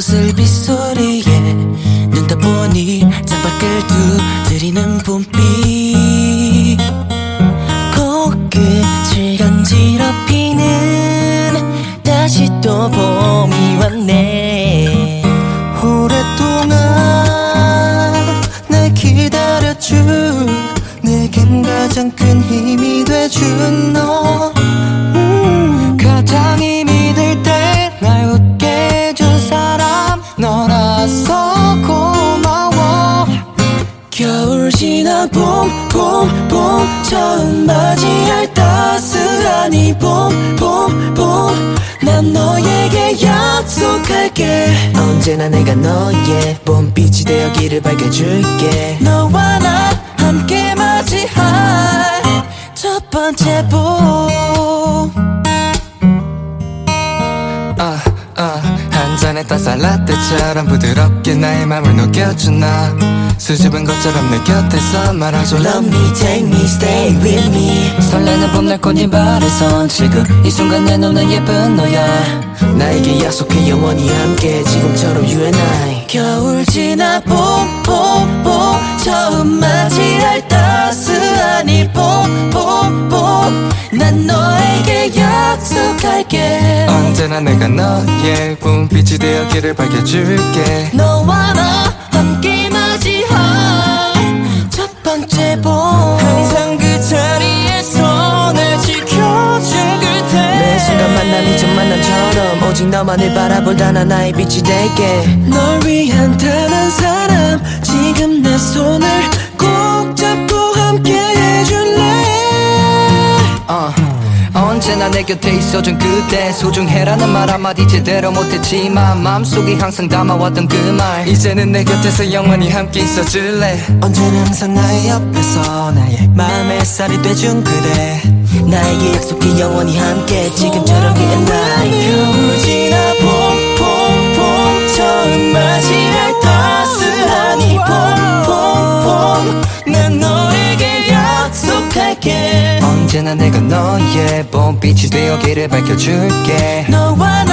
꽃을 빗소리에 눈 떠보니 창밖을 두드리는 봄비 코끝을 간지럽히는 다시 또 봄이 왔네. 오랫동안 날 기다려준 내겐 가장 큰 힘이 돼준 너 가장 힘이 들 때 날 웃게 해준 사람 너라서 고마워. 겨울 지나 봄 처음 맞이할 따스한 이 봄 난 너에게 약속할게. 언제나 내가 너의 봄빛이 되어 길을 밝혀줄게. 너와 나 함께 맞이할 첫 번째 봄. 한 잔의 따스한 라떼처럼 부드럽게 나의 맘을 녹여준 나 수줍은 것처럼 내 곁에서 말아줘. Love me, take me, stay with me. 설레는 봄날 꽃잎 아래선 지금 이 순간 내 눈은 예쁜 너야. 나에게 약속해 영원히 함께 지금처럼 you and I. 겨울 지나 봄 처음 맞이할 따스한 이 봄 난 너에게 약속할게. 언제나 내가 너의 봄빛이 되어 길을 밝혀줄게. 너와 나 함께 맞이할 첫 번째 봄. 항상 그 자리에서 날 지켜준 그대. 매 순간 만남이 첫 만남처럼 오직 너만을 바라볼 나의 빛이 될게. 널 위한 단 한 사람 지금 내 손을 꼭 잡고 함께 해줄래. 언제나 내 곁에 있어준 그대 소중해라는 말 한마디 제대로 못했지만 마음속에 항상 담아왔던 그 말 이제는 내 곁에서 영원히 함께 있어줄래. 언제나 항상 나의 옆에서 나의 마음의 햇살이 돼준 그대. 나에게 약속해 영원히 함께 지금처럼 you and I. 겨울 지나 봄 처음 맞이할 따스한 이 봄 난 너에게 약속할게. 언제나 내가 너의 봄빛이 되어 길을 밝혀줄게. 너와 나